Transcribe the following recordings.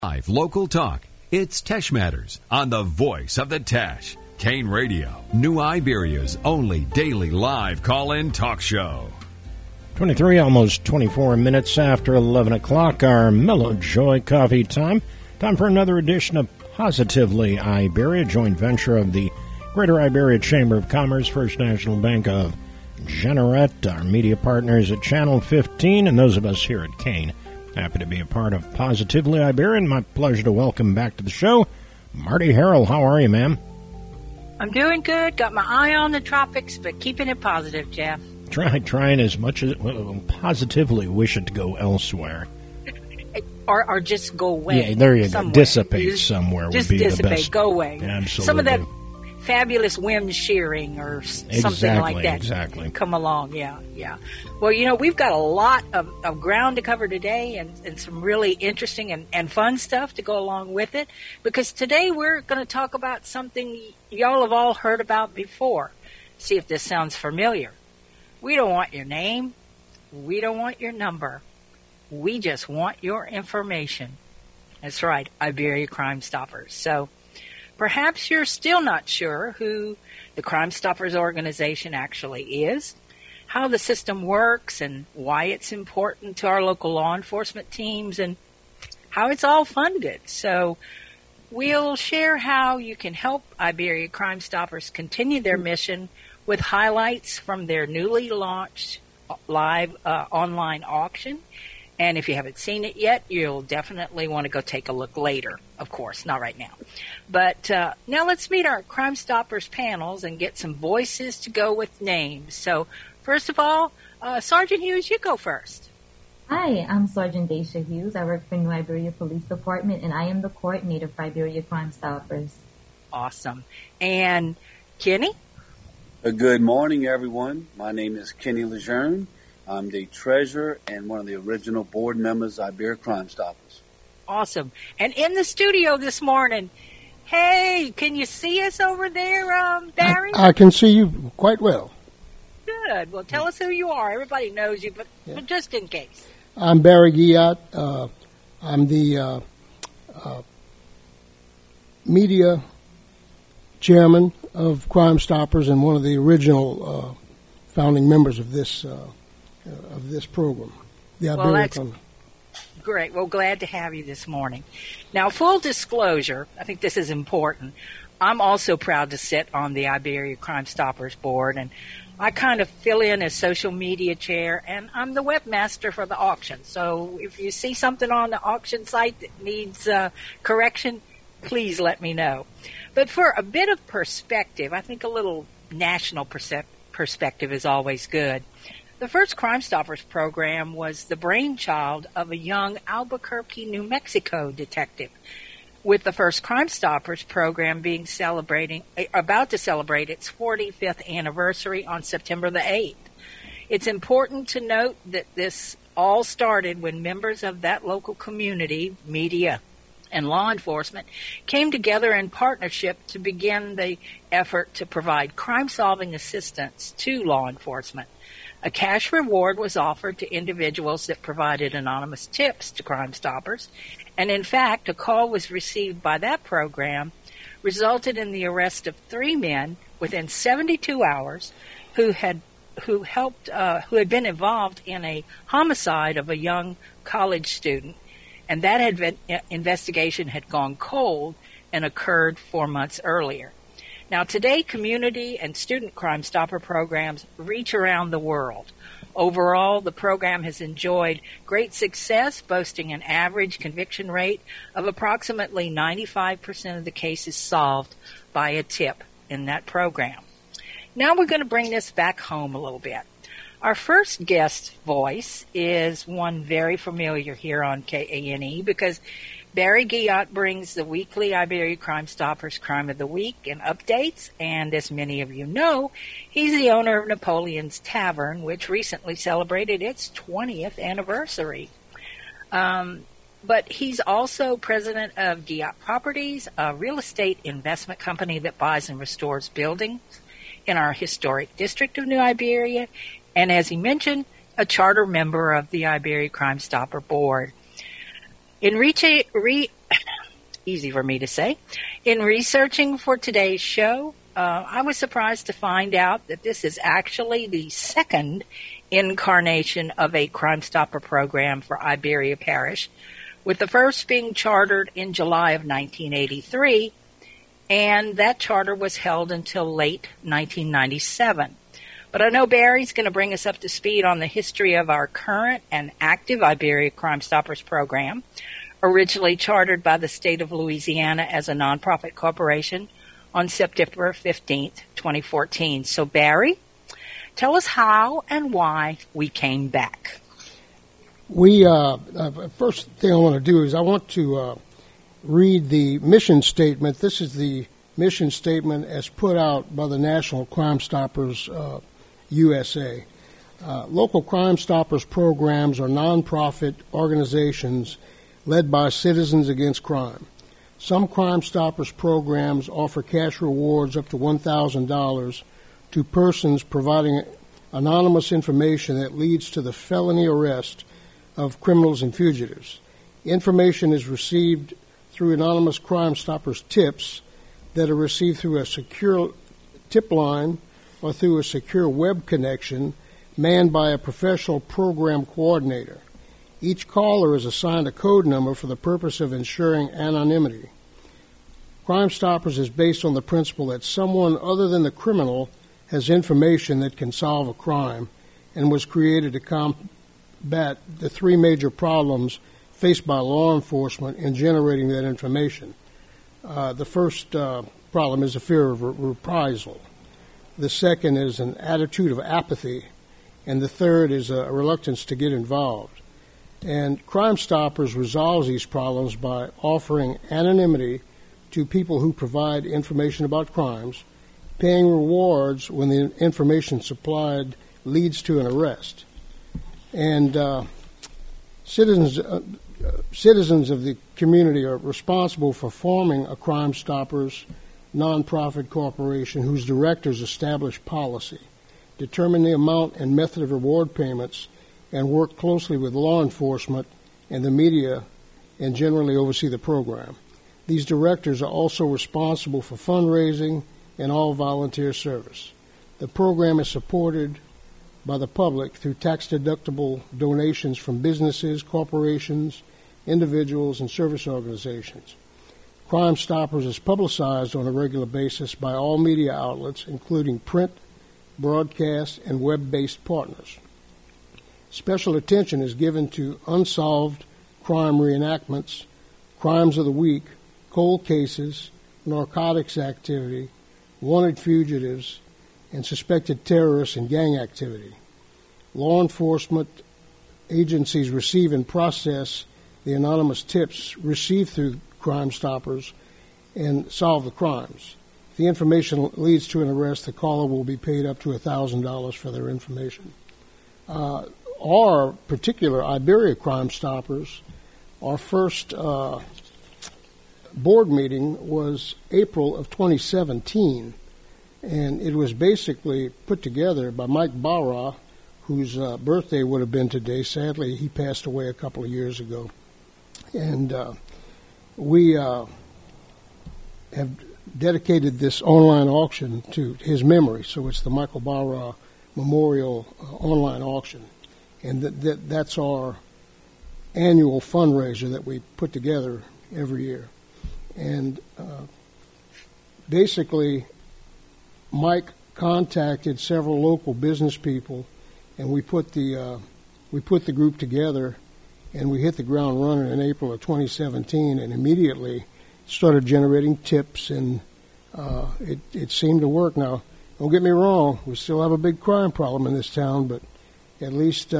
Live local talk. It's Tesh Matters on the voice of the Tesh. Kane Radio, New Iberia's only daily live call-in talk show. 23, almost 24 minutes after 11 o'clock, our Mellow Joy coffee time. Time for another edition of Positively Iberia, joint venture of the Greater Iberia Chamber of Commerce, First National Bank of Jeanerette, our media partners at Channel 15, and those of us here at Kane. Happy to be a part of Positively Iberia, and my pleasure to welcome back to the show, Marty Harrell. How are you, ma'am? I'm doing good. Got my eye on the tropics, but keeping it positive, Jeff. Trying as much as positively wish it to go elsewhere. Or just go away. Yeah, there you go. Dissipate somewhere would be the best. Go away. Absolutely. Some of that fabulous wind shearing or something like that. Exactly. Come along, yeah. Well, we've got a lot of ground to cover today and some really interesting and fun stuff to go along with it, because today we're going to talk about something y'all have all heard about before. See if this sounds familiar. We don't want your name. We don't want your number. We just want your information. That's right, Iberia Crime Stoppers. So perhaps you're still not sure who the Crime Stoppers organization actually is, how the system works, and why it's important to our local law enforcement teams, and how it's all funded. So we'll share how you can help Iberia Crime Stoppers continue their mission with highlights from their newly launched live online auction. And if you haven't seen it yet, you'll definitely want to go take a look later. Of course, not right now. But now let's meet our Crime Stoppers panels and get some voices to go with names. So first of all, Sergeant Hughes, you go first. Hi, I'm Sergeant Daisha Hughes. I work for New Iberia Police Department, and I am the coordinator for Iberia Crime Stoppers. Awesome. And Kenny? Good morning, everyone. My name is Kenny Lejeune. I'm the treasurer and one of the original board members of Iberia Crime Stoppers. Awesome. And in the studio this morning, hey, can you see us over there, Barry? I can see you quite well. Good. Well, tell us who you are. Everybody knows you, but just in case. I'm Barry Guillat. I'm the media chairman of Crime Stoppers and one of the original founding members of this program. Well, that's great. Well, glad to have you this morning. Now, full disclosure, I think this is important. I'm also proud to sit on the Iberia Crime Stoppers board, and I kind of fill in as social media chair, and I'm the webmaster for the auction. So if you see something on the auction site that needs correction, please let me know. But for a bit of perspective, I think a little national perspective is always good. The first Crime Stoppers program was the brainchild of a young Albuquerque, New Mexico detective, with the first Crime Stoppers program being about to celebrate its 45th anniversary on September the 8th. It's important to note that this all started when members of that local community, media, and law enforcement came together in partnership to begin the effort to provide crime-solving assistance to law enforcement. A cash reward was offered to individuals that provided anonymous tips to Crime Stoppers, and in fact, a call was received by that program, resulted in the arrest of 3 men within 72 hours who had been involved in a homicide of a young college student, and that investigation had gone cold and occurred 4 months earlier. Now, today, community and student Crime Stopper programs reach around the world. Overall, the program has enjoyed great success, boasting an average conviction rate of approximately 95% of the cases solved by a tip in that program. Now we're going to bring this back home a little bit. Our first guest voice is one very familiar here on KANE because Barry Guillat brings the weekly Iberia Crime Stoppers Crime of the Week and updates, and as many of you know, he's the owner of Napoleon's Tavern, which recently celebrated its 20th anniversary. But he's also president of Guillat Properties, a real estate investment company that buys and restores buildings in our historic district of New Iberia, and as he mentioned, a charter member of the Iberia Crime Stopper Board. In easy for me to say. In researching for today's show, I was surprised to find out that this is actually the second incarnation of a Crime Stopper program for Iberia Parish, with the first being chartered in July of 1983, and that charter was held until late 1997. But I know Barry's going to bring us up to speed on the history of our current and active Iberia Crime Stoppers program, originally chartered by the state of Louisiana as a nonprofit corporation on September 15th, 2014. So, Barry, tell us how and why we came back. We first thing I want to do is I want to read the mission statement. This is the mission statement as put out by the National Crime Stoppers USA. Local Crime Stoppers programs are nonprofit organizations led by Citizens Against Crime. Some Crime Stoppers programs offer cash rewards up to $1,000 to persons providing anonymous information that leads to the felony arrest of criminals and fugitives. Information is received through anonymous Crime Stoppers tips that are received through a secure tip line or through a secure web connection manned by a professional program coordinator. Each caller is assigned a code number for the purpose of ensuring anonymity. Crime Stoppers is based on the principle that someone other than the criminal has information that can solve a crime and was created to combat the three major problems faced by law enforcement in generating that information. The first problem is the fear of reprisal. The second is an attitude of apathy. And the third is a reluctance to get involved. And Crime Stoppers resolves these problems by offering anonymity to people who provide information about crimes, paying rewards when the information supplied leads to an arrest. And citizens of the community are responsible for forming a Crime Stoppers nonprofit corporation whose directors establish policy, determine the amount and method of reward payments, and work closely with law enforcement and the media and generally oversee the program. These directors are also responsible for fundraising and all volunteer service. The program is supported by the public through tax-deductible donations from businesses, corporations, individuals, and service organizations. Crime Stoppers is publicized on a regular basis by all media outlets, including print, broadcast, and web-based partners. Special attention is given to unsolved crime reenactments, crimes of the week, cold cases, narcotics activity, wanted fugitives, and suspected terrorists and gang activity. Law enforcement agencies receive and process the anonymous tips received through Crime Stoppers and solve the crimes. If the information leads to an arrest, the caller will be paid up to $1,000 for their information. Our particular Iberia Crime Stoppers, our first board meeting was April of 2017, and it was basically put together by Mike Barra, whose birthday would have been today. Sadly, he passed away a couple of years ago. And we have dedicated this online auction to his memory, so it's the Michael Barra Memorial online auction. And that's our annual fundraiser that we put together every year. And basically, Mike contacted several local business people, and we put the group together, and we hit the ground running in April of 2017, and immediately started generating tips, and it seemed to work. Now, don't get me wrong, we still have a big crime problem in this town, but at least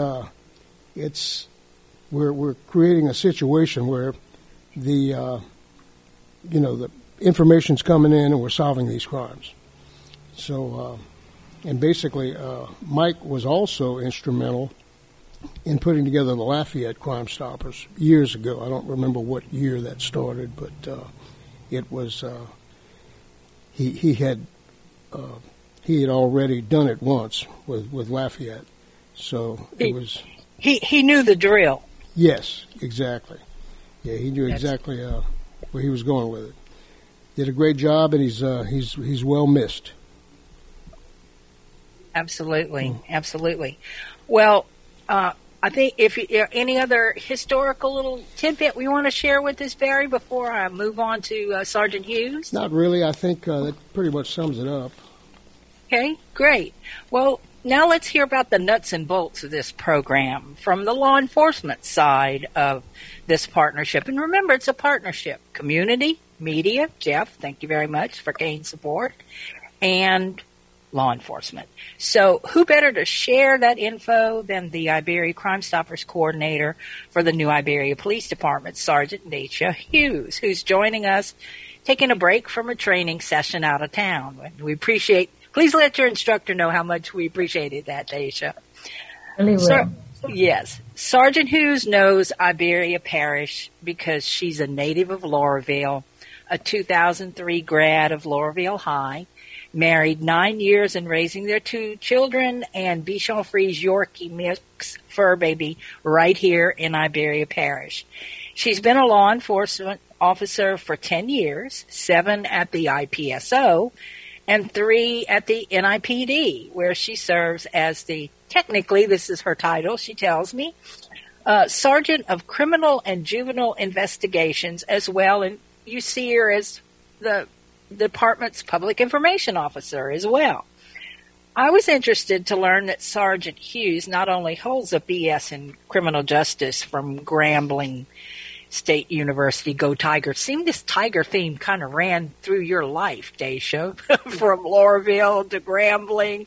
we're creating a situation where the information's coming in and we're solving these crimes. So, and basically, Mike was also instrumental in putting together the Lafayette Crime Stoppers years ago. I don't remember what year that started, but it was he had already done it once with Lafayette. So it was. He knew the drill. Yes, exactly. Yeah, he knew exactly where he was going with it. Did a great job, and he's well missed. Absolutely, absolutely. Well, I think if any other historical little tidbit we want to share with us, Barry, before I move on to Sergeant Hughes? Not really. I think that pretty much sums it up. Okay, great. Well, now let's hear about the nuts and bolts of this program from the law enforcement side of this partnership. And remember, it's a partnership. Community, media, Jeff, thank you very much for Kane's support, and law enforcement. So who better to share that info than the Iberia Crime Stoppers coordinator for the new Iberia Police Department, Sergeant Dacia Hughes, who's joining us, taking a break from a training session out of town. We appreciate, please let your instructor know how much we appreciated that, Dacia. Really will. Yes. Sergeant Hughes knows Iberia Parish because she's a native of Lauraville, a 2003 grad of Lauraville High, married 9 years and raising their 2 children and Bichon Frise Yorkie mix fur baby right here in Iberia Parish. She's been a law enforcement officer for 10 years, 7 at the IPSO and 3 at the NIPD, where she serves as technically this is her title, she tells me, Sergeant of Criminal and Juvenile Investigations as well, and you see her as the department's public information officer as well. I was interested to learn that Sergeant Hughes not only holds a BS in criminal justice from Grambling State University, Go Tigers. Seemed this tiger theme kind of ran through your life, Dacia, from Lauraville to Grambling.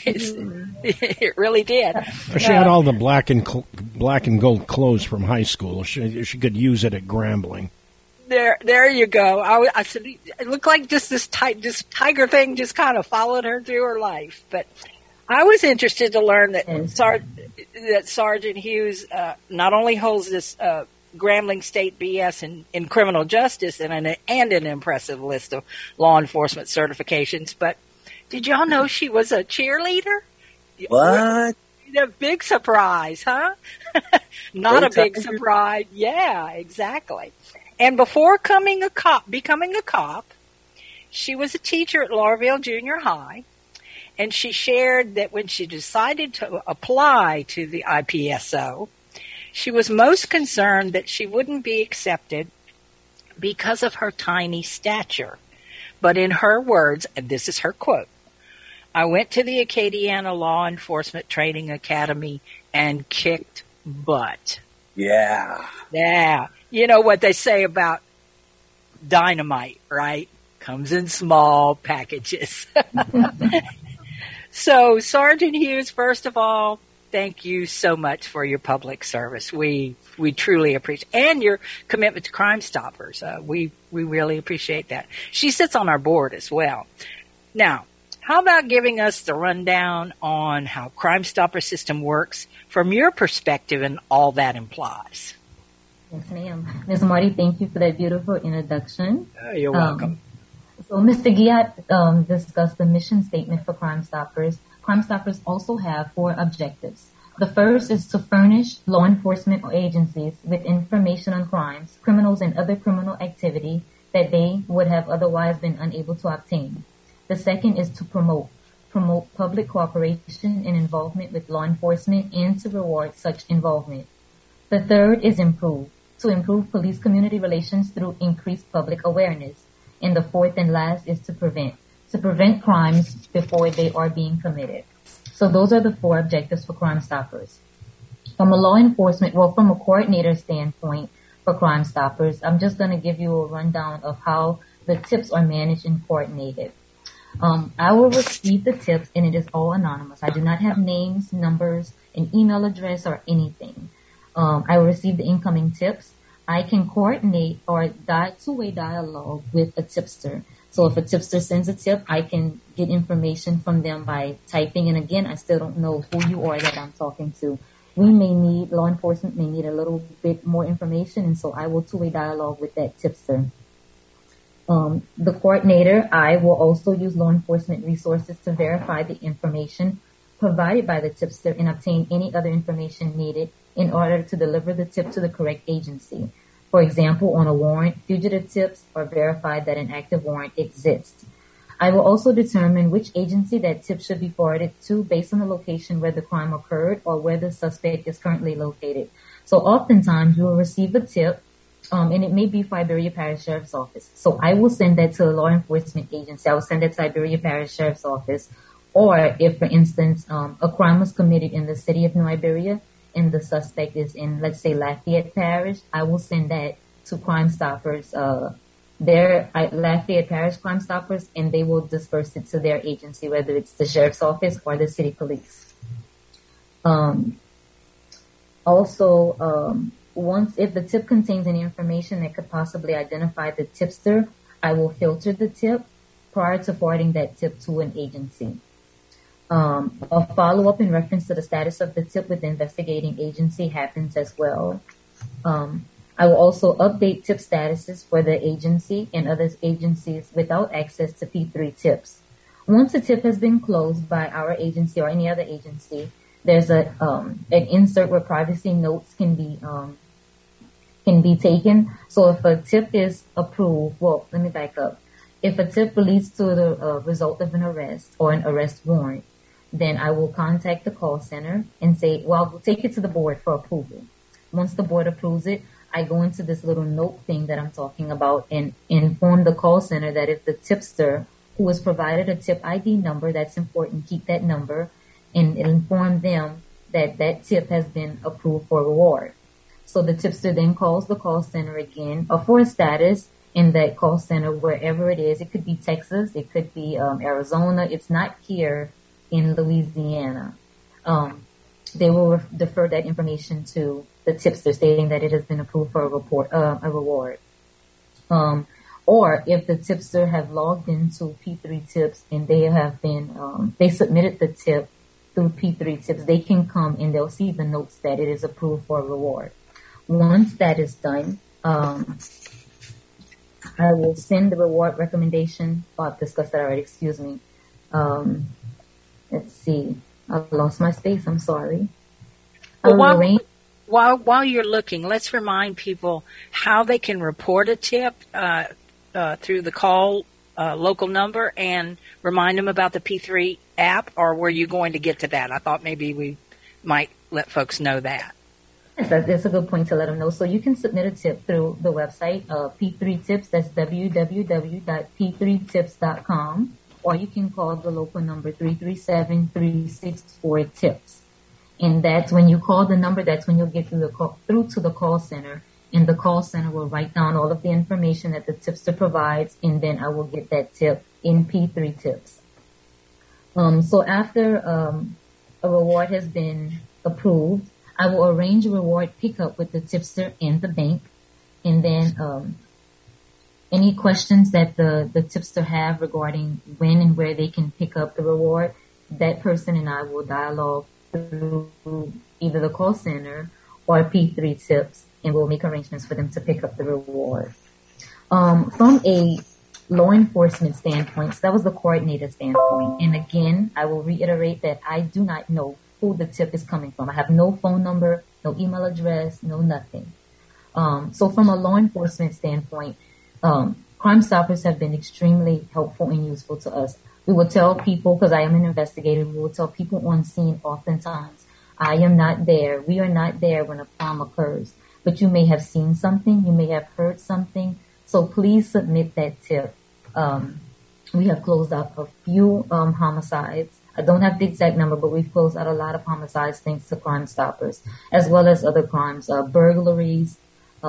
It really did. She had all the black and gold clothes from high school. She could use it at Grambling. There you go. I said it looked like just this tiger thing just kind of followed her through her life. But I was interested to learn that Sergeant Hughes not only holds this Grambling State BS in criminal justice and an impressive list of law enforcement certifications, but did y'all know she was a cheerleader? What? A big surprise, huh? Not a big surprise. Yeah, exactly. And before becoming a cop, she was a teacher at Lauraville Junior High, and she shared that when she decided to apply to the IPSO, she was most concerned that she wouldn't be accepted because of her tiny stature. But in her words, and this is her quote, I went to the Acadiana Law Enforcement Training Academy and kicked butt. Yeah. Yeah. You know what they say about dynamite, right? Comes in small packages. So, Sergeant Hughes, first of all, thank you so much for your public service. We truly appreciate, and your commitment to Crime Stoppers. We really appreciate that. She sits on our board as well. Now, how about giving us the rundown on how Crime Stopper system works from your perspective and all that implies? Yes, ma'am. Ms. Marty, thank you for that beautiful introduction. You're welcome. So Mr. Giat discussed the mission statement for Crime Stoppers. Crime Stoppers also have 4 objectives. The first is to furnish law enforcement agencies with information on crimes, criminals, and other criminal activity that they would have otherwise been unable to obtain. The second is to promote public cooperation and involvement with law enforcement and to reward such involvement. The third is to improve police-community relations through increased public awareness. And the fourth and last is to prevent crimes before they are being committed. So those are the 4 objectives for Crime Stoppers. From a coordinator standpoint for Crime Stoppers, I'm just going to give you a rundown of how the tips are managed and coordinated. I will receive the tips, and it is all anonymous. I do not have names, numbers, an email address, or anything. I will receive the incoming tips. I can coordinate or two-way dialogue with a tipster. So if a tipster sends a tip, I can get information from them by typing. And again, I still don't know who you are that I'm talking to. Law enforcement may need a little bit more information, and so I will two-way dialogue with that tipster. The coordinator, I will also use law enforcement resources to verify the information provided by the tipster and obtain any other information needed in order to deliver the tip to the correct agency. For example, on a warrant, fugitive tips, or verify that an active warrant exists. I will also determine which agency that tip should be forwarded to based on the location where the crime occurred or where the suspect is currently located. So oftentimes you will receive a tip, and it may be for Iberia Parish Sheriff's Office. So I will send that to a law enforcement agency. I will send that to Iberia Parish Sheriff's Office. Or if, for instance, a crime was committed in the city of New Iberia and the suspect is in, let's say, Lafayette Parish, I will send that to Crime Stoppers, their Lafayette Parish Crime Stoppers, and they will disperse it to their agency, whether it's the Sheriff's Office or the City Police. Once, if the tip contains any information that could possibly identify the tipster, I will filter the tip prior to forwarding that tip to an agency. A follow-up in reference to the status of the tip with the investigating agency happens as well. I will also update tip statuses for the agency and other agencies without access to P3 tips. Once a tip has been closed by our agency or any other agency, there's an insert where privacy notes can be taken. So if a tip is approved, well, let me back up. If a tip leads to the result of an arrest or an arrest warrant, then I will contact the call center and say, well, we'll take it to the board for approval. Once the board approves it, I go into this little note thing that I'm talking about and inform the call center that if the tipster who has provided a tip ID number, that's important, keep that number, and inform them that that tip has been approved for reward. So the tipster then calls the call center again for a status in that call center, wherever it is. It could be Texas, it could be Arizona. It's not here in Louisiana. They will defer that information to the tipster, stating that it has been approved for a reward. Or if the tipster have logged into P3 Tips and they have been, they submitted the tip through P3 Tips, they can come and they'll see the notes that it is approved for a reward. Once that is done, I will send the reward recommendation. Oh, I've discussed that already, excuse me. Let's see. I lost my space. I'm sorry. Well, while you're looking, let's remind people how they can report a tip through the call local number, and remind them about the P3 app. Or were you going to get to that? I thought maybe we might let folks know that. Yes, that's a good point to let them know. So you can submit a tip through the website, P3 Tips. That's www.p3tips.com. Or you can call the local number 337-364-TIPS. And that's when you call the number, that's when you'll get through to the call center. And the call center will write down all of the information that the tipster provides, and then I will get that tip in P3 Tips. So after a reward has been approved, I will arrange a reward pickup with the tipster and the bank. And then any questions that the tipster have regarding when and where they can pick up the reward, that person and I will dialogue through either the call center or P3 Tips, and we'll make arrangements for them to pick up the reward. From a law enforcement standpoint, so that was the coordinator standpoint. And again, I will reiterate that I do not know who the tip is coming from. I have no phone number, no email address, no nothing. So from a law enforcement standpoint, Crime Stoppers have been extremely helpful and useful to us. We will tell people, because I am an investigator, we will tell people on scene oftentimes, I am not there. We are not there when a crime occurs. But you may have seen something. You may have heard something. So please submit that tip. We have closed out a few homicides. I don't have the exact number, but we've closed out a lot of homicides thanks to Crime Stoppers, as well as other crimes, burglaries,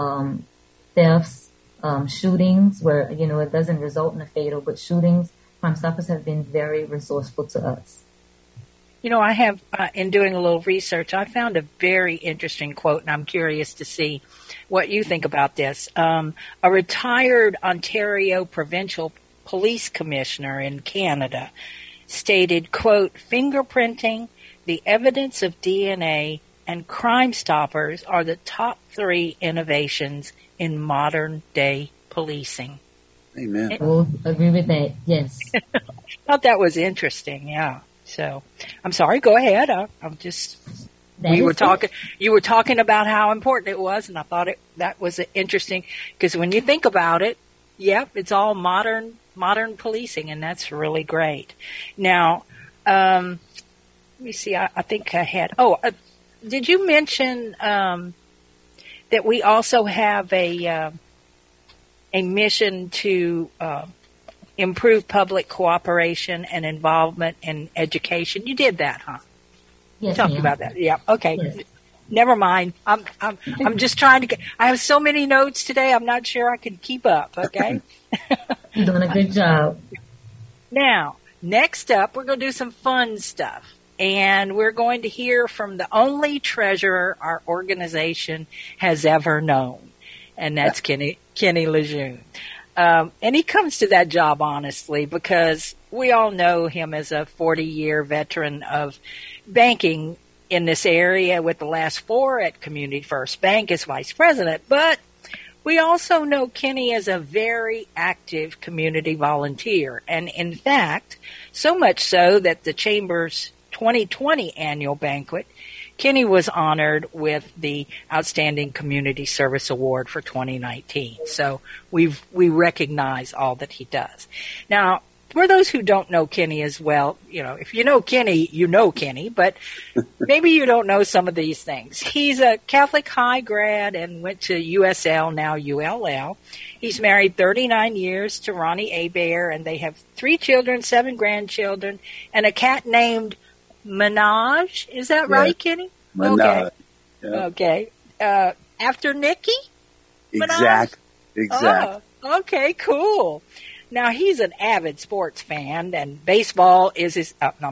thefts, shootings, where, it doesn't result in a fatal, but shootings. Crime Stoppers have been very resourceful to us. I have, in doing a little research, I found a very interesting quote, and I'm curious to see what you think about this. A retired Ontario provincial police commissioner in Canada stated, quote, "Fingerprinting, the evidence of DNA, and Crime Stoppers are the top 3 innovations in modern day policing." Amen. I will agree with that, yes. I thought that was interesting, yeah. So, I'm sorry, go ahead. I'm just... You were talking about how important it was, and I thought that was interesting because when you think about it, it's all modern policing, and that's really great. Now, let me see. I think I had. Did you mention that we also have a mission to improve public cooperation and involvement in education? You did that, huh? Yes, talked about that. Yeah. Okay. Yes. Never mind. I'm just trying to get. I have so many notes today. I'm not sure I can keep up. Okay. You're doing a good job. Now, next up, we're going to do some fun stuff, and we're going to hear from the only treasurer our organization has ever known, and that's Kenny Lejeune. And he comes to that job honestly because we all know him as a 40-year veteran of banking in this area with the last 4 at Community First Bank as vice president. But we also know Kenny as a very active community volunteer. And in fact, so much so that the Chamber's 2020 annual banquet, Kenny was honored with the Outstanding Community Service Award for 2019. So we recognize all that he does. Now, for those who don't know Kenny as well, if you know Kenny, but maybe you don't know some of these things. He's a Catholic high grad and went to USL, now ULL. He's married 39 years to Ronnie Abear, and they have 3 children, 7 grandchildren, and a cat named Minaj. Is that right, Kenny? Minaj. Okay. After Nikki? Exact. Oh, okay, cool. Now, he's an avid sports fan, and football is his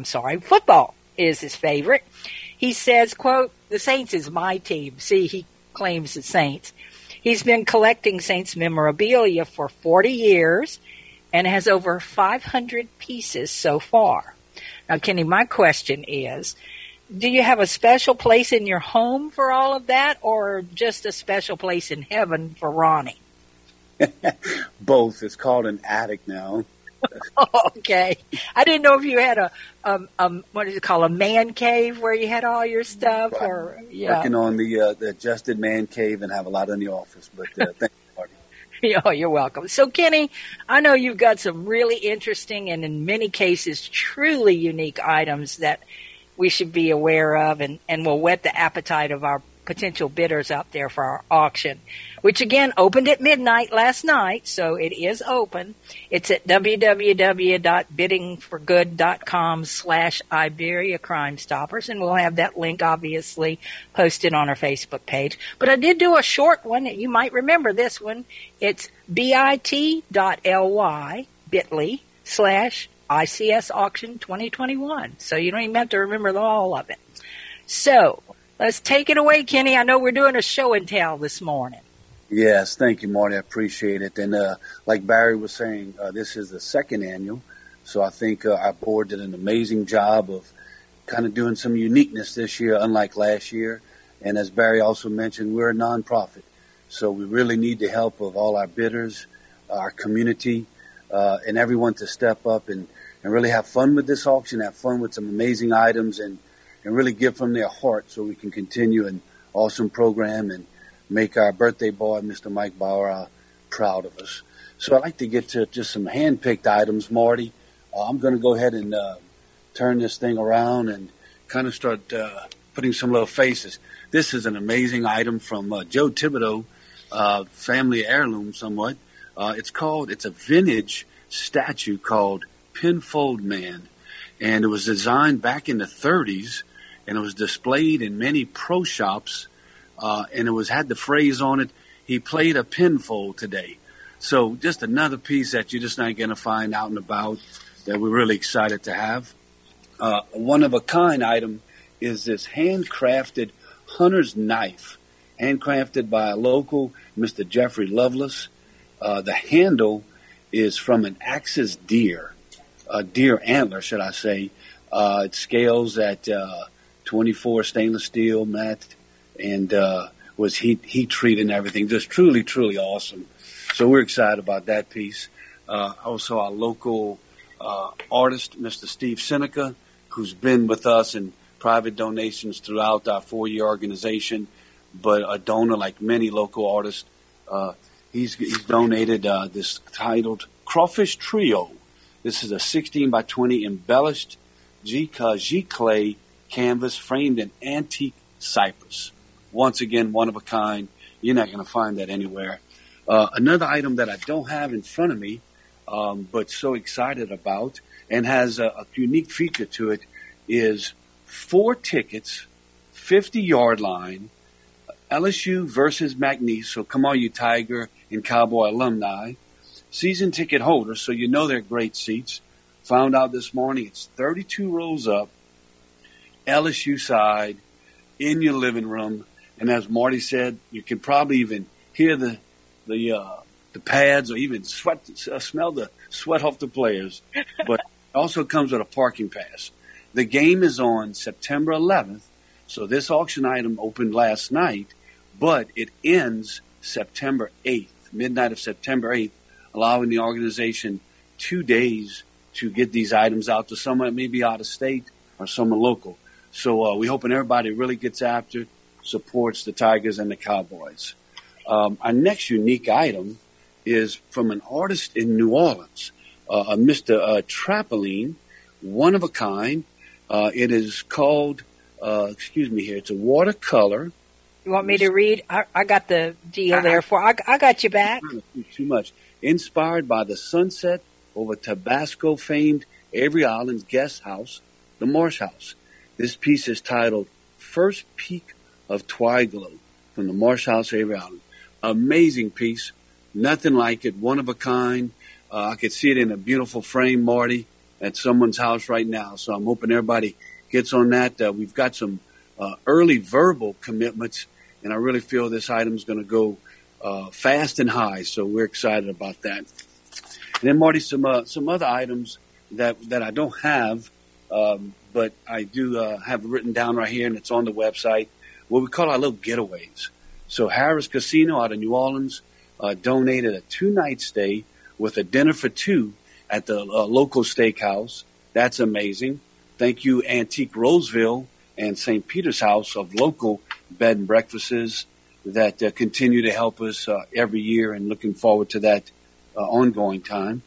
favorite. He says, quote, "The Saints is my team." See, he claims the Saints. He's been collecting Saints memorabilia for 40 years and has over 500 pieces so far. Now, Kenny, my question is, do you have a special place in your home for all of that, or just a special place in heaven for Ronnie? Both. It's called an attic now. Okay. I didn't know if you had what is it called, a man cave where you had all your stuff, right. Or working on the adjusted man cave and have a lot in the office. But thank you, Marty. Oh, you're welcome. So, Kenny, I know you've got some really interesting and in many cases truly unique items that we should be aware of and will whet the appetite of our potential bidders out there for our auction, which again opened at midnight last night, so it is open. It's at www.biddingforgood.com/Iberia Crime Stoppers, and we'll have that link obviously posted on our Facebook page. But I did do a short one that you might remember this one. It's bit.ly/ICS auction 2021. So you don't even have to remember all of it. So let's take it away, Kenny. I know we're doing a show and tell this morning. Yes, thank you, Marty. I appreciate it. And like Barry was saying, this is the 2nd annual. So I think our board did an amazing job of kind of doing some uniqueness this year, unlike last year. And as Barry also mentioned, we're a nonprofit. So we really need the help of all our bidders, our community, and everyone to step up and really have fun with this auction, have fun with some amazing items, and really give from their heart so we can continue an awesome program and make our birthday boy, Mr. Mike Bauer, proud of us. So I'd like to get to just some hand-picked items, Marty. I'm going to go ahead and turn this thing around and kind of start putting some little faces. This is an amazing item from Joe Thibodeau, family heirloom somewhat. It's a vintage statue called Pinfold Man, and it was designed back in the 30s, and it was displayed in many pro shops, and it had the phrase on it, "He played a pinfold today." So just another piece that you're just not going to find out and about that we're really excited to have. One-of-a-kind item is this handcrafted hunter's knife, handcrafted by a local Mr. Jeffrey Lovelace. The handle is from an Axis deer antler, should I say. It scales at 24 stainless steel matte and was heat treated and everything. Just truly, truly awesome. So we're excited about that piece. Also our local artist, Mr. Steve Seneca, who's been with us and private donations throughout our 4-year organization, but a donor like many local artists. He's donated this titled Crawfish Trio. This is a 16 by 20 embellished giclée canvas framed in antique cypress. Once again, one of a kind. You're not going to find that anywhere. Another item that I don't have in front of me, but so excited about, and has a unique feature to it, is 4 tickets, 50-yard line, LSU versus McNeese. So come on, you Tiger and Cowboy alumni. Season ticket holders, so you know they're great seats. Found out this morning it's 32 rows up, LSU side, in your living room. And as Marty said, you can probably even hear the pads, or even smell the sweat off the players. But it also comes with a parking pass. The game is on September 11th, so this auction item opened last night, but it ends September 8th, midnight of September 8th, allowing the organization 2 days to get these items out to someone that may be out of state or someone local. So we're hoping everybody really gets after it, supports the Tigers and the Cowboys. Our next unique item is from an artist in New Orleans, Mr. Trapeline, one of a kind. It is called, it's a watercolor. You want me to read? I got the deal there for. I got you back. Too much. Inspired by the sunset over Tabasco famed Avery Island's guest house, the Marsh House. This piece is titled First Peak of Twiglow from the Marsh House, Avery Island. Amazing piece. Nothing like it. One of a kind. I could see it in a beautiful frame, Marty, at someone's house right now. So I'm hoping everybody gets on that. We've got some early verbal commitments, and I really feel this item is going to go fast and high. So we're excited about that. And then, Marty, some other items that I don't have, but I do have written down right here, and it's on the website, what we call our little getaways. So Harris Casino out of New Orleans donated a 2-night stay with a dinner for 2 at the local steakhouse. That's amazing. Thank you, Antique Roseville and St. Peter's House of local bed and breakfasts that continue to help us every year, and looking forward to that ongoing time.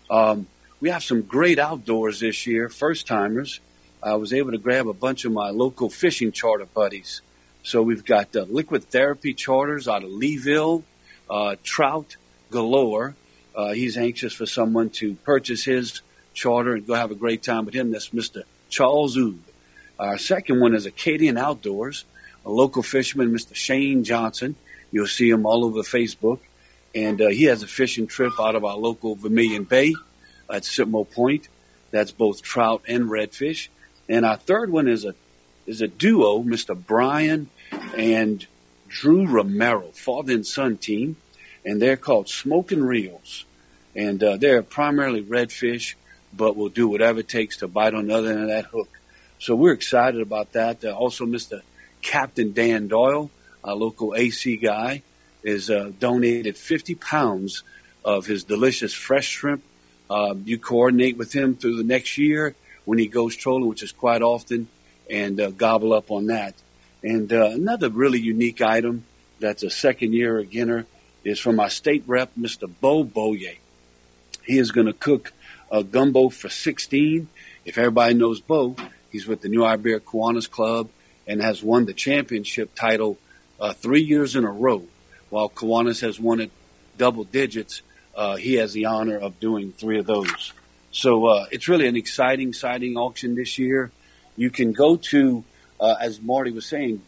We have some great outdoors this year, first-timers. I was able to grab a bunch of my local fishing charter buddies. So we've got Liquid Therapy Charters out of Leeville, trout galore. He's anxious for someone to purchase his charter and go have a great time with him. That's Mr. Charles Ood. Our second one is Acadian Outdoors, a local fisherman, Mr. Shane Johnson. You'll see him all over Facebook. And he has a fishing trip out of our local Vermilion Bay at Sitmo Point. That's both trout and redfish. And our third one is a duo, Mr. Brian and Drew Romero, father and son team. And they're called Smoking Reels. And they're primarily redfish, but will do whatever it takes to bite on the other end of that hook. So we're excited about that. Also, Mr. Captain Dan Doyle, our local AC guy, is donated 50 pounds of his delicious fresh shrimp. You coordinate with him through the next year when he goes trolling, which is quite often, and gobble up on that. And another really unique item that's a second-year beginner is from our state rep, Mr. Bo Boye. He is going to cook a gumbo for 16. If everybody knows Bo, he's with the New Iberia Kiwanis Club and has won the championship title 3 years in a row. While Kiwanis has won it double digits, he has the honor of doing 3 of those. So it's really an exciting auction this year. You can go to, as Marty was saying,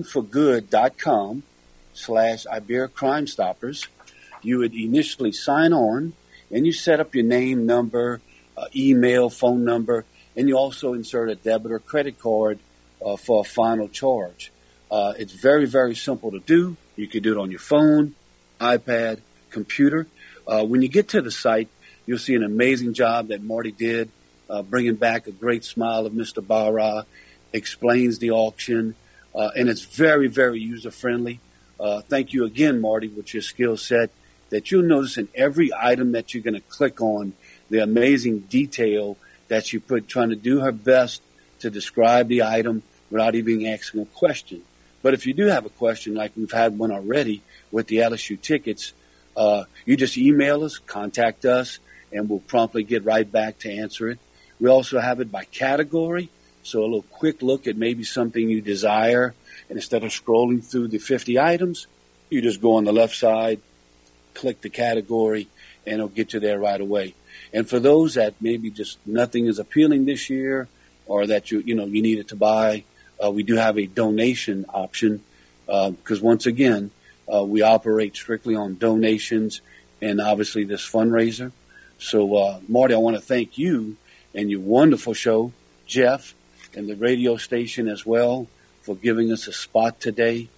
biddingforgood.com/Iberia Crime Stoppers. You would initially sign on, and you set up your name, number, email, phone number, and you also insert a debit or credit card for a final charge. It's very, very simple to do. You can do it on your phone, iPad, computer. When you get to the site, you'll see an amazing job that Marty did, bringing back a great smile of Mr. Barra, explains the auction, and it's very, very user-friendly. Thank you again, Marty, with your skill set, that you'll notice in every item that you're going to click on, the amazing detail that she put, trying to do her best to describe the item without even asking a question. But if you do have a question, like we've had one already with the LSU tickets, you just email us, contact us, and we'll promptly get right back to answer it. We also have it by category, so a little quick look at maybe something you desire. And instead of scrolling through the 50 items, you just go on the left side, click the category, and it'll get you there right away. And for those that maybe just nothing is appealing this year, or that you needed to buy, we do have a donation option, because once again, we operate strictly on donations and obviously this fundraiser. So, Marty, I want to thank you and your wonderful show, Jeff, and the radio station as well for giving us a spot today.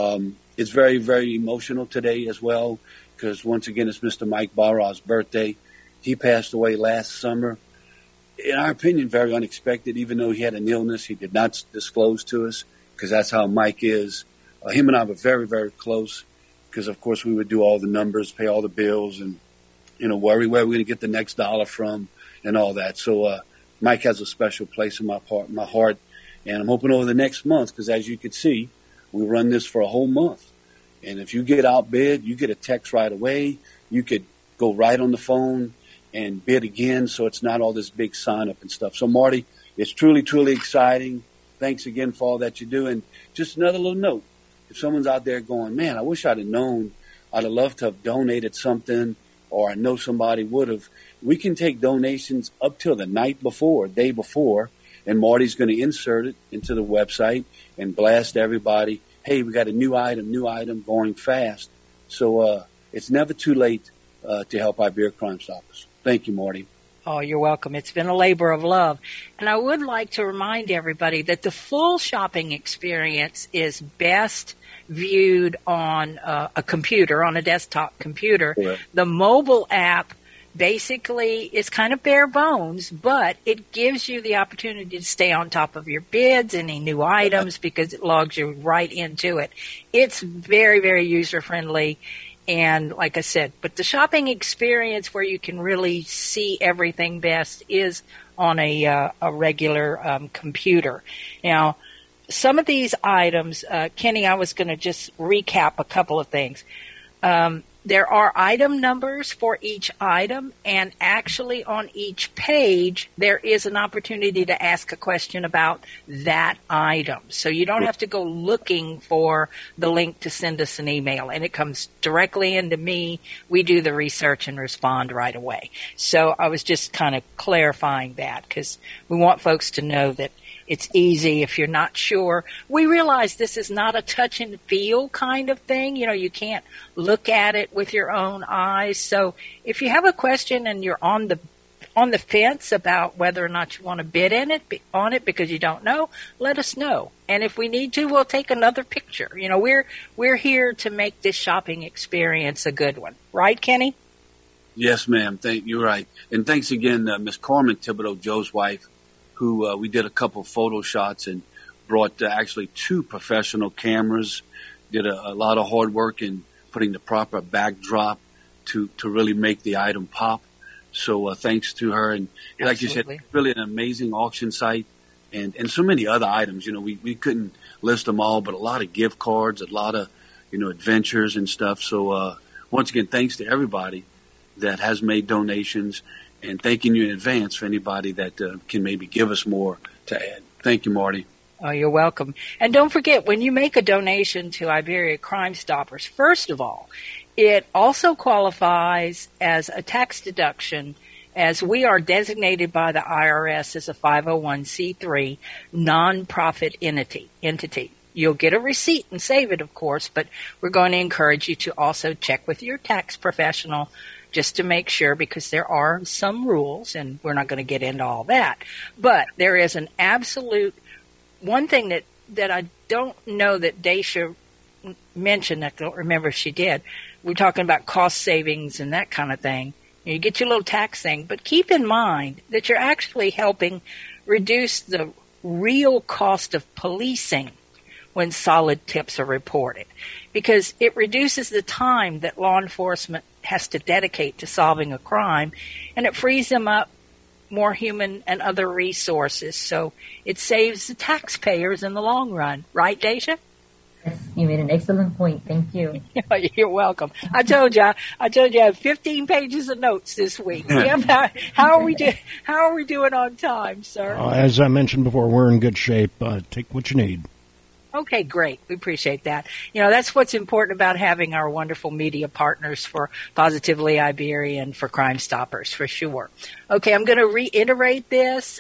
It's very, very emotional today as well, because once again, it's Mr. Mike Barraw's birthday. He passed away last summer. In our opinion, very unexpected. Even though he had an illness, he did not disclose to us, because that's how Mike is. Him and I were very, very close, because, of course, we would do all the numbers, pay all the bills, and, worry where we're going to get the next dollar from and all that. So Mike has a special place in my heart, and I'm hoping over the next month, because as you can see, we run this for a whole month. And if you get outbid, you get a text right away. You could go right on the phone and bid again, so it's not all this big sign-up and stuff. So, Marty, it's truly, truly exciting. Thanks again for all that you do. And just another little note, if someone's out there going, man, I wish I'd have known, I'd have loved to have donated something, or I know somebody would have, we can take donations up till the night before, day before, and Marty's going to insert it into the website and blast everybody, hey, we got a new item going fast. So it's never too late to help Iberia Crime Stoppers. Thank you, Marty. Oh, you're welcome. It's been a labor of love. And I would like to remind everybody that the full shopping experience is best viewed on a computer, on a desktop computer. Correct. The mobile app basically is kind of bare bones, but it gives you the opportunity to stay on top of your bids, any new items, because it logs you right into it. It's very, very user-friendly. And like I said, but the shopping experience where you can really see everything best is on a regular computer. Now, some of these items, Kenny, I was going to just recap a couple of things. There are item numbers for each item, and actually on each page, there is an opportunity to ask a question about that item. So you don't have to go looking for the link to send us an email, and it comes directly into me. We do the research and respond right away. So I was just kind of clarifying that, because we want folks to know that it's easy if you're not sure. We realize this is not a touch and feel kind of thing. You can't look at it with your own eyes. So if you have a question and you're on the fence about whether or not you want to bid on it because you don't know, let us know. And if we need to, we'll take another picture. We're here to make this shopping experience a good one. Right, Kenny? Yes, ma'am. You're right. And thanks again, Miss Carmen Thibodeau, Joe's wife, who we did a couple photo shots and brought actually 2 professional cameras, did a lot of hard work in putting the proper backdrop to really make the item pop. So thanks to her. And like Absolutely. You said, really an amazing auction site and so many other items. We couldn't list them all, but a lot of gift cards, a lot of, adventures and stuff. So once again, thanks to everybody that has made donations. And thanking you in advance for anybody that can maybe give us more to add. Thank you, Marty. Oh, you're welcome. And don't forget, when you make a donation to Iberia Crime Stoppers, first of all, it also qualifies as a tax deduction, as we are designated by the IRS as a 501c3 nonprofit entity. You'll get a receipt and save it, of course, but we're going to encourage you to also check with your tax professional just to make sure, because there are some rules, and we're not going to get into all that. But there is an absolute one thing that I don't know that Daisha mentioned. I don't remember if she did. We're talking about cost savings and that kind of thing. You get your little tax thing, but keep in mind that you're actually helping reduce the real cost of policing when solid tips are reported, because it reduces the time that law enforcement has to dedicate to solving a crime, and it frees them up more human and other resources. So it saves the taxpayers in the long run. Right, Daisha? Yes, you made an excellent point. Thank you. You're welcome. I told you I have 15 pages of notes this week. Jeff, how are we doing on time, sir? As I mentioned before, we're in good shape. Take what you need. Okay, great. We appreciate that. That's what's important about having our wonderful media partners for Positively Iberia and for Crime Stoppers, for sure. Okay, I'm going to reiterate this.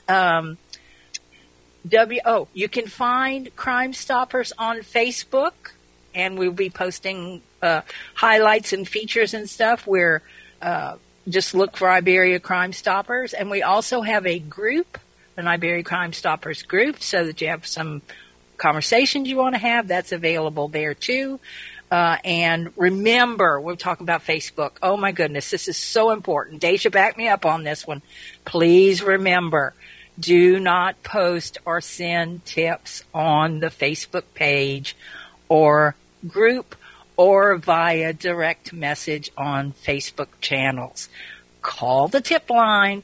You can find Crime Stoppers on Facebook, and we'll be posting highlights and features and stuff where just look for Iberia Crime Stoppers. And we also have a group, an Iberia Crime Stoppers group, so that you have some conversations you want to have. That's available there too. And remember, we're talking about Facebook. Oh my goodness, this is so important. Daisha, back me up on this one. Please remember, do not post or send tips on the Facebook page or group or via direct message on Facebook channels. Call the tip line,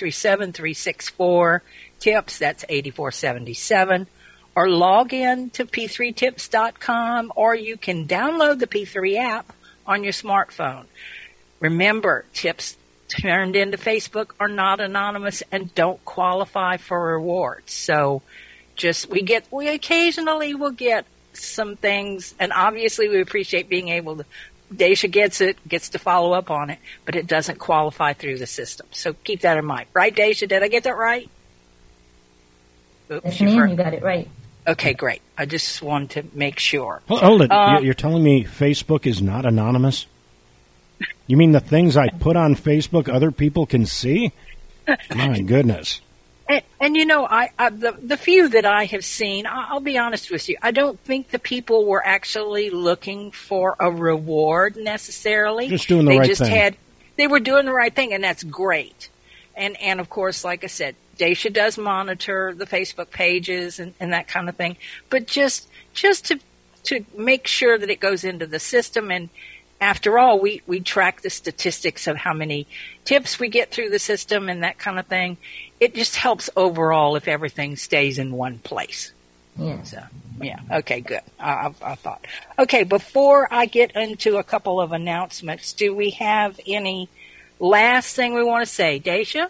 337-364-TIPS, that's 8477, or log in to p3tips.com, or you can download the P3 app on your smartphone. Remember, tips turned into Facebook are not anonymous and don't qualify for rewards. So we occasionally will get some things, and obviously we appreciate being able to, Daisha gets to follow up on it, but it doesn't qualify through the system. So keep that in mind. Right, Daisha? Did I get that right? Oops, yes, ma'am, you got it right. Okay, great. I just wanted to make sure. Hold it. You're telling me Facebook is not anonymous? You mean the things I put on Facebook other people can see? My goodness. And the few that I have seen, I'll be honest with you, I don't think the people were actually looking for a reward necessarily. Just doing the right thing. They were doing the right thing, and that's great. And of course, like I said, Daisha does monitor the Facebook pages and that kind of thing. But just to make sure that it goes into the system, and after all, we track the statistics of how many tips we get through the system and that kind of thing. It just helps overall if everything stays in one place. Yes. So, yeah. Okay, good. I thought. Okay, before I get into a couple of announcements, do we have any last thing we want to say? Daisha?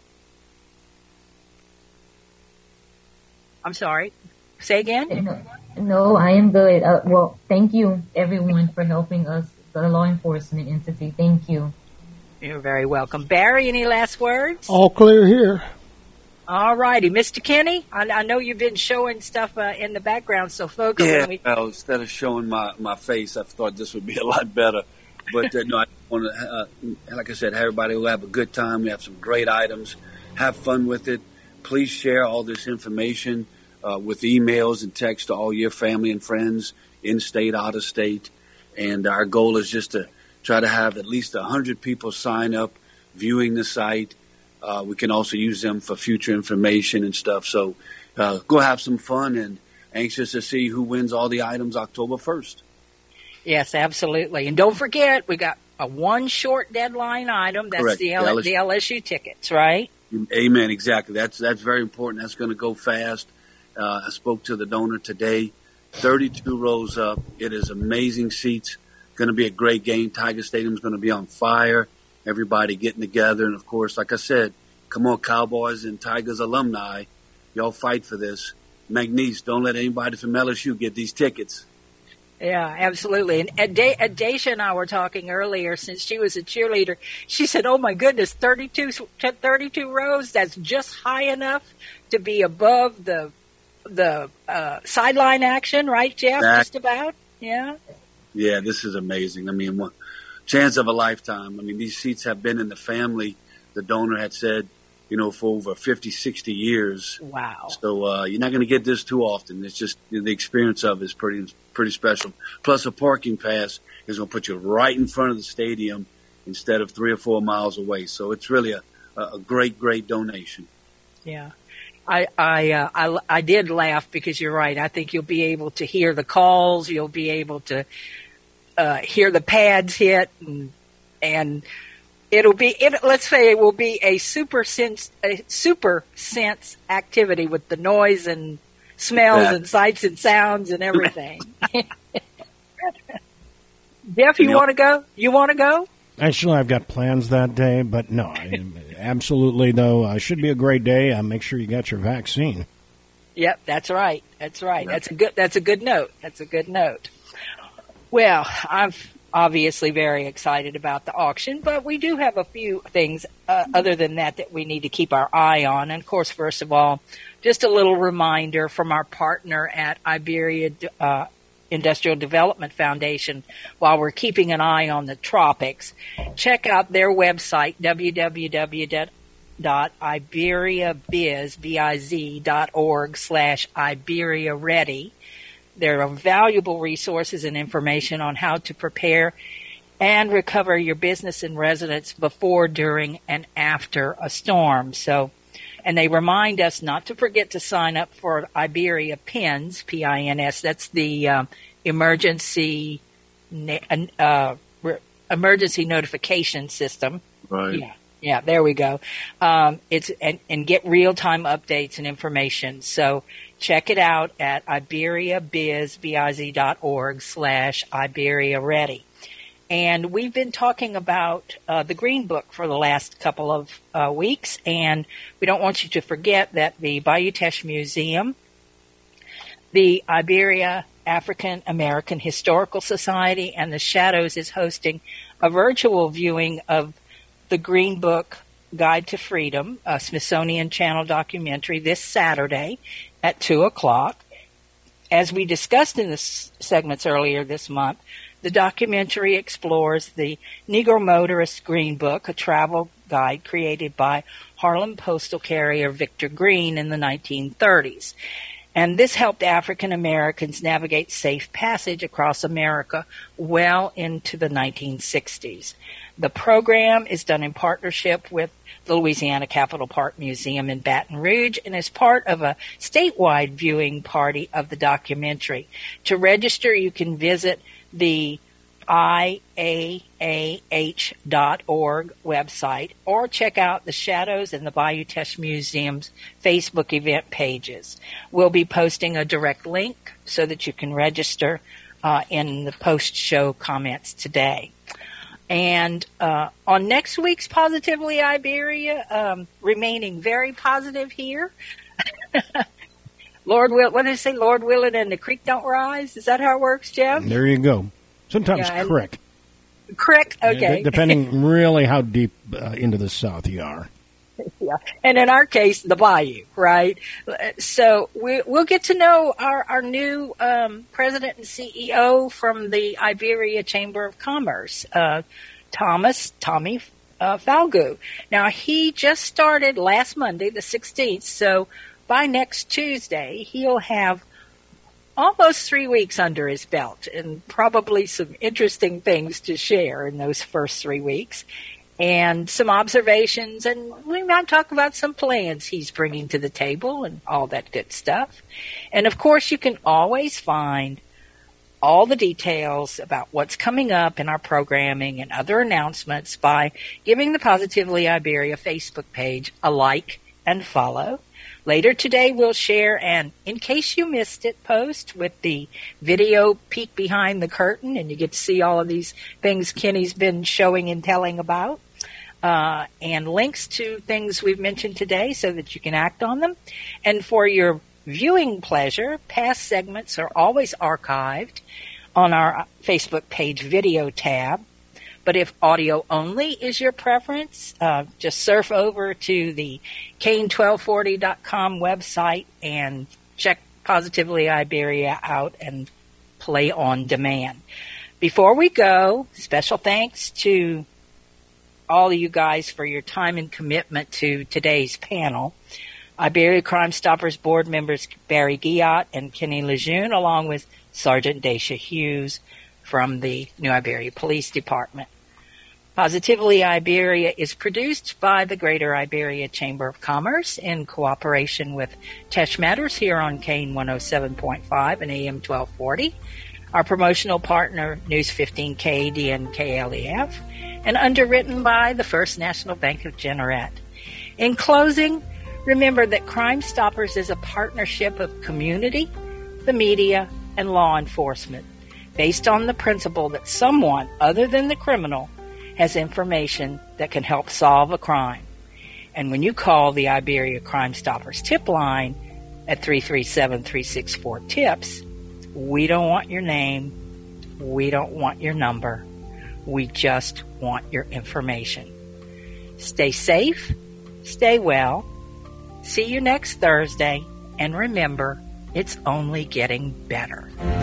I'm sorry. Say again? No, I am good. Well, thank you, everyone, for helping us, the law enforcement entity. Thank you. You're very welcome. Barry, any last words? All clear here. All righty. Mr. Kenny, I know you've been showing stuff in the background, so folks. Yeah, well, instead of showing my face, I thought this would be a lot better. But, no, I want to, like I said, everybody will have a good time. We have some great items. Have fun with it. Please share all this information with emails and text to all your family and friends, in-state, out-of-state. And our goal is just to try to have at least 100 people sign up viewing the site. We can also use them for future information and stuff. So go have some fun, and anxious to see who wins all the items October 1st. Yes, absolutely. And don't forget, we got a one short deadline item. That's correct. the LSU tickets, right? Amen. Exactly. That's very important. That's going to go fast. I spoke to the donor today. 32 rows up. It is amazing seats. Going to be a great game. Tiger Stadium is going to be on fire. Everybody getting together. And, of course, like I said, come on, Cowboys and Tigers alumni. Y'all fight for this. McNeese, don't let anybody from LSU get these tickets. Yeah, absolutely. And Daisha and I were talking earlier, since she was a cheerleader. She said, oh, my goodness, 32 rows, that's just high enough to be above the sideline action, right, Jeff? Just about? Yeah. Yeah, this is amazing. I mean, one chance of a lifetime. I mean, these seats have been in the family, the donor had said, for over 50, 60 years. Wow. So you're not going to get this too often. It's just the experience of it is pretty special. Plus, a parking pass is going to put you right in front of the stadium instead of 3 or 4 miles away. So it's really a great, great donation. Yeah. I did laugh because you're right. I think you'll be able to hear the calls. You'll be able to hear the pads hit, and Let's say it will be a super sense activity with the noise and smells and sights and sounds and everything. Jeff, you want to go? You want to go? Actually, I've got plans that day, but no, absolutely no. Should be a great day. Make sure you got your vaccine. Yep, that's right. That's right. Yep. That's a good note. That's a good note. Well, I'm obviously very excited about the auction, but we do have a few things other than that we need to keep our eye on. And of course, first of all, just a little reminder from our partner at Iberia Industrial Development Foundation, while we're keeping an eye on the tropics, check out their website, www.iberiabiz.org/IberiaReady. There are valuable resources and information on how to prepare and recover your business and residence before, during, and after a storm. And they remind us not to forget to sign up for Iberia PINS, PINS. That's the emergency notification system. Right. Yeah, there we go. It's and get real-time updates and information. So check it out at iberiabiz.org/IberiaReady. And we've been talking about the Green Book for the last couple of weeks, and we don't want you to forget that the Bayou Teche Museum, the Iberia African American Historical Society, and the Shadows is hosting a virtual viewing of the Green Book Guide to Freedom, a Smithsonian Channel documentary, this Saturday at 2 o'clock. As we discussed in the segments earlier this month, the documentary explores the Negro Motorist Green Book, a travel guide created by Harlem postal carrier Victor Green in the 1930s. And this helped African Americans navigate safe passage across America well into the 1960s. The program is done in partnership with the Louisiana Capitol Park Museum in Baton Rouge and is part of a statewide viewing party of the documentary. To register, you can visit the IAAH.org website or check out the Shadows and the Bayou Teche Museum's Facebook event pages. We'll be posting a direct link so that you can register in the post-show comments today. And on next week's Positively Iberia, remaining very positive here. What did I say? Lord willing and the creek don't rise? Is that how it works, Jeff? There you go. Sometimes crick. Crick, okay. Depending really how deep into the south you are. Yeah, and in our case, the bayou, right? So we'll get to know our new president and CEO from the Iberia Chamber of Commerce, Tommy Falgu. Now, he just started last Monday, the 16th, so by next Tuesday, he'll have almost 3 weeks under his belt and probably some interesting things to share in those first 3 weeks. And some observations, and we might talk about some plans he's bringing to the table and all that good stuff. And, of course, you can always find all the details about what's coming up in our programming and other announcements by giving the Positively Iberia Facebook page a like and follow. Later today, we'll share an In Case You Missed It post with the video peek behind the curtain, and you get to see all of these things Kenny's been showing and telling about. And links to things we've mentioned today so that you can act on them. And for your viewing pleasure, past segments are always archived on our Facebook page video tab. But if audio only is your preference, just surf over to the Kane1240.com website and check Positively Iberia out and play on demand. Before we go, special thanks to all of you guys for your time and commitment to today's panel. Iberia Crime Stoppers board members Barry Guillotte and Kenny Lejeune, along with Sergeant Dacia Hughes from the New Iberia Police Department. Positively Iberia is produced by the Greater Iberia Chamber of Commerce in cooperation with Teche Matters here on Kane 107.5 and AM 1240. Our promotional partner, News 15 KADN KLEF. and underwritten by the First National Bank of Jeanerette. In closing, remember that Crime Stoppers is a partnership of community, the media, and law enforcement, based on the principle that someone other than the criminal has information that can help solve a crime. And when you call the Iberia Crime Stoppers tip line at 337-364-TIPS, we don't want your name, we don't want your number, we just want your information. Stay safe, stay well, see you next Thursday, and remember, it's only getting better.